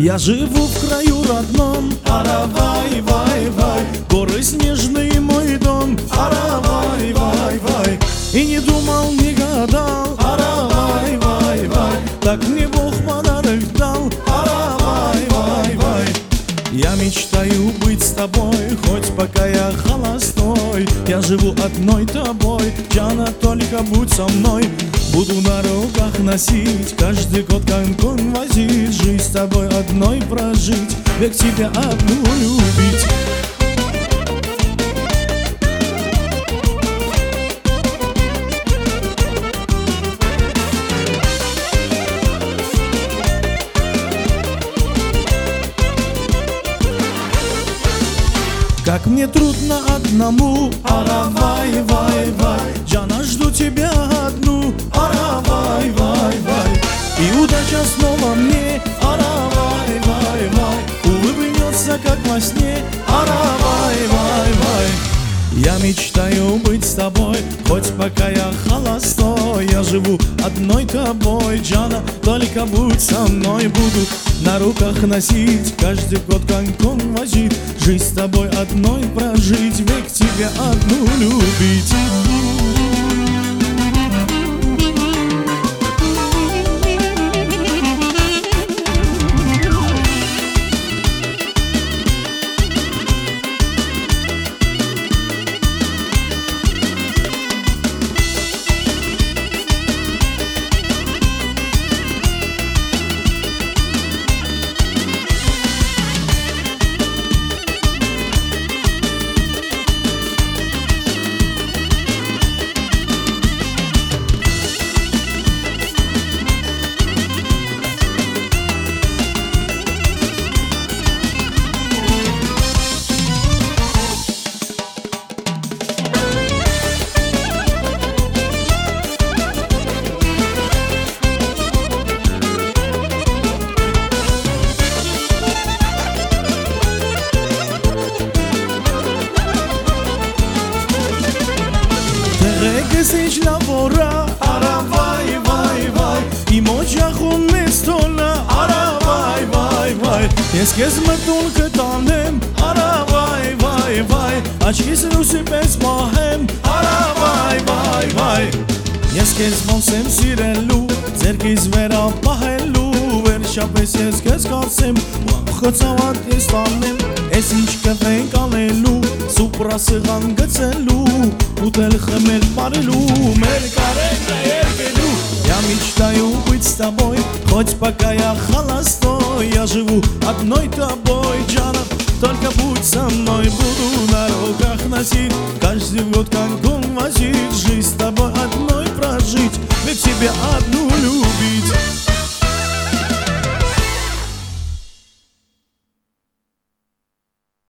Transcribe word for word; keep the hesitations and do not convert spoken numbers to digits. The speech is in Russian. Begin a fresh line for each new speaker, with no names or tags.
Я живу в краю родном, аравай, вай, вай. Горы снежные, мой дом, аравай, вай, вай. И не думал, не гадал, аравай, вай, вай. Так мне Бог подарок дал, аравай, вай, вай. Я мечтаю быть с тобой, хоть пока я холостой. Я живу одной тобой, Джана, только будь со мной. Буду на руках носить, каждый год Канкун возить. Жизнь с тобой одной прожить, век тебя одну любить. Как мне трудно одному, аравай, вай, вай. Джана, жду тебя одну, аравай, вай, вай. И удача снова мне, аравай, вай, вай. Улыбнется, как во сне, аравай, вай, вай. Я мечтаю быть с тобой, хоть пока я холостой. Я живу одной тобой, Джана, только будь со мной. Буду на руках носить, каждый год Канкун возить. Жизнь с тобой одной прожить, век тебя одну любить. Regăsești la vora, aravai, vai, vai. I moja humestona, aravai, vai, vai. Eskez mătul câtanem, aravai, vai, vai. Aşkis rusi bez mahem, aravai, vai, vai. Eskez mosem sirelu, zergiz vera pahelu. Վերջապես ես քեզ կասեմ, խցավատ ես տանեմ. Ես ինչ կվենք անելու, սուպրա սղան գցելու, ուտել խմել մարելու, մեր կարենը երկելու. Я мечтаю быть с тобой, хоть пока я холостой. Я живу одной тобой, Джана, только будь со мной. Буду на руках носить, каждый год Канкун возить. Жизнь с тобой одной прожить, ведь тебя одну любить.